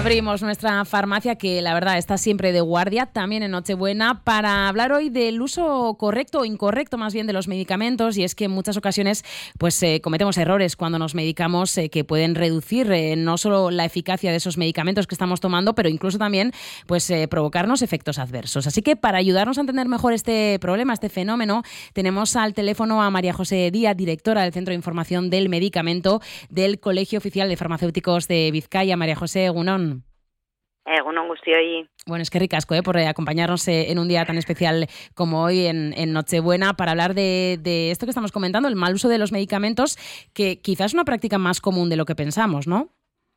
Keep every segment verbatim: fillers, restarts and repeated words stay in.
Abrimos nuestra farmacia, que la verdad está siempre de guardia, también en Nochebuena, para hablar hoy del uso correcto o incorrecto más bien de los medicamentos. Y es que en muchas ocasiones pues eh, cometemos errores cuando nos medicamos eh, que pueden reducir eh, no solo la eficacia de esos medicamentos que estamos tomando, pero incluso también pues eh, provocarnos efectos adversos. Así que para ayudarnos a entender mejor este problema, este fenómeno, tenemos al teléfono a María José Díaz, directora del Centro de Información del Medicamento del Colegio Oficial de Farmacéuticos de Vizcaya. María José, egunon. Egunon guztioi. Bueno, es que ricasco ¿eh? por acompañarnos eh, en un día tan especial como hoy, en, en Nochebuena, para hablar de, de esto que estamos comentando, el mal uso de los medicamentos, que quizás es una práctica más común de lo que pensamos, ¿no?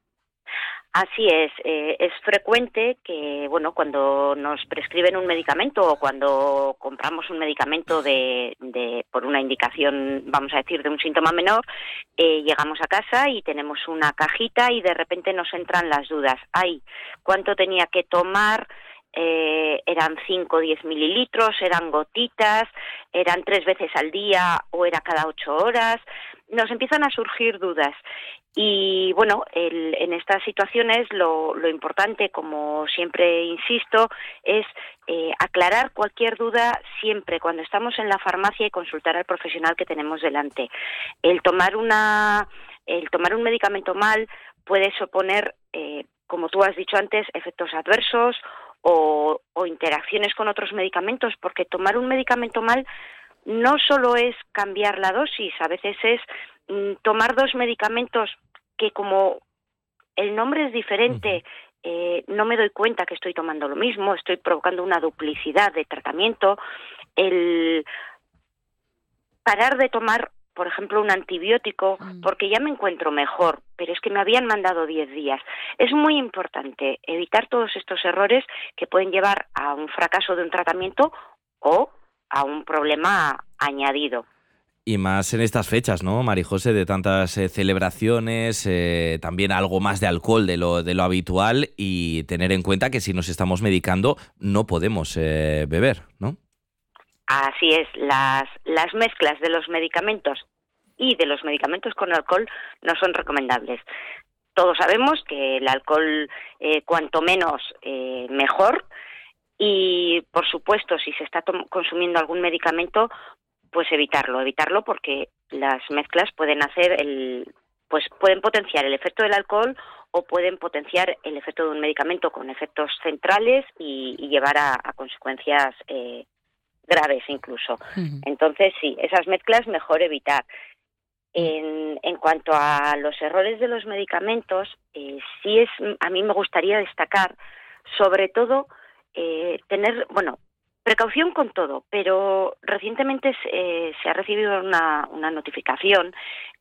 Así es, eh, es frecuente que, bueno, cuando nos prescriben un medicamento o cuando compramos un medicamento de, de por una indicación, vamos a decir, de un síntoma menor, eh, llegamos a casa y tenemos una cajita y de repente nos entran las dudas. Ay, ¿cuánto tenía que tomar? Eh, eran cinco o diez mililitros, eran gotitas, eran tres veces al día o era cada ocho horas. Nos empiezan a surgir dudas. Y bueno, el, en estas situaciones lo, lo importante, como siempre insisto, es eh, aclarar cualquier duda siempre cuando estamos en la farmacia y consultar al profesional que tenemos delante. El tomar una, el tomar un medicamento mal puede suponer, eh, como tú has dicho antes, efectos adversos o, o interacciones con otros medicamentos, porque tomar un medicamento mal no solo es cambiar la dosis, a veces es mm, tomar dos medicamentos que, como el nombre es diferente, eh, no me doy cuenta que estoy tomando lo mismo, estoy provocando una duplicidad de tratamiento. El parar de tomar, por ejemplo, un antibiótico porque ya me encuentro mejor, pero es que me habían mandado diez días. Es muy importante evitar todos estos errores que pueden llevar a un fracaso de un tratamiento o a un problema añadido. Y más en estas fechas, ¿no, María José? De tantas eh, celebraciones, eh, también algo más de alcohol de lo, de lo habitual, y tener en cuenta que si nos estamos medicando no podemos eh, beber, ¿no? Así es, las, las mezclas de los medicamentos y de los medicamentos con alcohol no son recomendables. Todos sabemos que el alcohol, eh, cuanto menos, eh, mejor. Y, por supuesto, si se está tom- consumiendo algún medicamento, pues evitarlo, evitarlo porque las mezclas pueden hacer el, pues pueden potenciar el efecto del alcohol o pueden potenciar el efecto de un medicamento con efectos centrales y, y llevar a, a consecuencias eh, graves incluso. Uh-huh. Entonces, sí, esas mezclas mejor evitar. En, en cuanto a los errores de los medicamentos, eh, sí es, a mí me gustaría destacar, sobre todo, Eh, tener, bueno, precaución con todo, pero recientemente eh, se ha recibido una, una notificación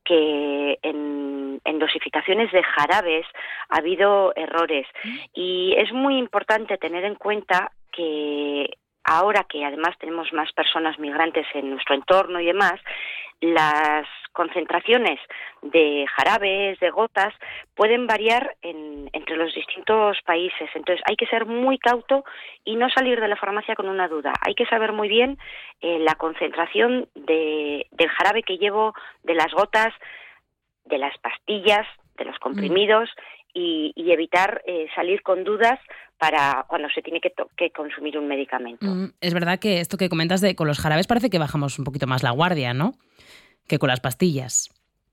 que en, en dosificaciones de jarabes ha habido errores y es muy importante tener en cuenta que ahora que además tenemos más personas migrantes en nuestro entorno y demás, las concentraciones de jarabes, de gotas, pueden variar en, entre los distintos países. Entonces hay que ser muy cauto y no salir de la farmacia con una duda. Hay que saber muy bien eh, la concentración de, del jarabe que llevo, de las gotas, de las pastillas, de los comprimidos, mm. y, y evitar eh, salir con dudas para cuando se tiene que, to- que consumir un medicamento. Mm, es verdad que esto que comentas de con los jarabes parece que bajamos un poquito más la guardia, ¿no?, que con las pastillas.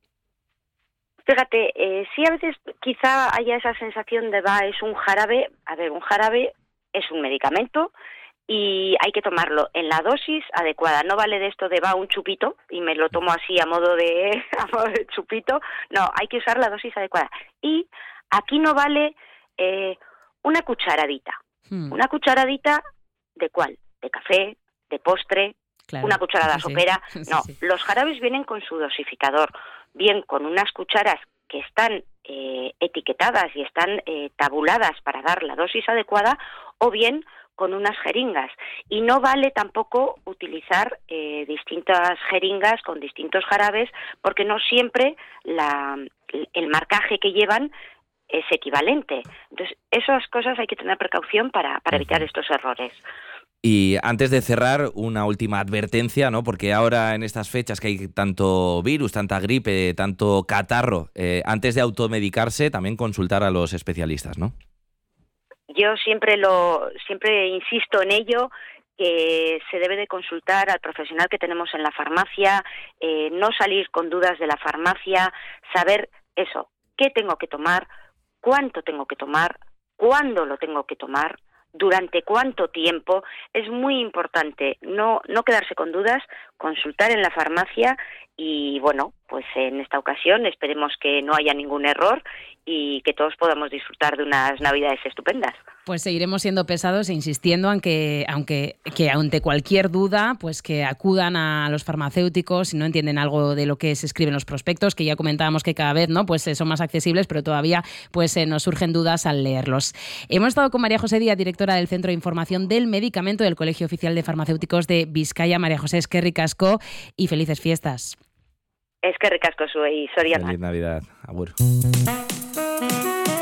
Fíjate, eh, sí a veces quizá haya esa sensación de va, es un jarabe. A ver, un jarabe es un medicamento y hay que tomarlo en la dosis adecuada. No vale de esto de va un chupito y me lo tomo así a modo de, a modo de chupito. No, hay que usar la dosis adecuada. Y aquí no vale eh, una cucharadita. Hmm. Una cucharadita ¿de cuál? De café, de postre. Claro, una cucharada sí, sopera. Sí, no, sí. Los jarabes vienen con su dosificador, bien con unas cucharas que están eh, etiquetadas y están eh, tabuladas para dar la dosis adecuada, o bien con unas jeringas. Y no vale tampoco utilizar eh, distintas jeringas con distintos jarabes, porque no siempre la, el marcaje que llevan es equivalente. Entonces, esas cosas hay que tener precaución para, para evitar estos errores. Y antes de cerrar, una última advertencia, ¿no? Porque ahora en estas fechas que hay tanto virus, tanta gripe, tanto catarro, eh, antes de automedicarse, también consultar a los especialistas, ¿no? yo siempre lo siempre insisto en ello, que se debe de consultar al profesional que tenemos en la farmacia, eh, no salir con dudas de la farmacia, saber eso, qué tengo que tomar, cuánto tengo que tomar, cuándo lo tengo que tomar, durante cuánto tiempo. Es muy importante no, no quedarse con dudas, consultar en la farmacia y, bueno, pues en esta ocasión esperemos que no haya ningún error y que todos podamos disfrutar de unas Navidades estupendas. Pues seguiremos siendo pesados e insistiendo, aunque, aunque que ante cualquier duda, pues que acudan a los farmacéuticos si no entienden algo de lo que se escribe en los prospectos, que ya comentábamos que cada vez, ¿no?, pues son más accesibles, pero todavía pues eh, nos surgen dudas al leerlos. Hemos estado con María José Díaz, directora del Centro de Información del Medicamento del Colegio Oficial de Farmacéuticos de Vizcaya. María José, eskerrik asko y felices fiestas. Eskerrik asko zuei, zorionak. Feliz Navidad. Agur.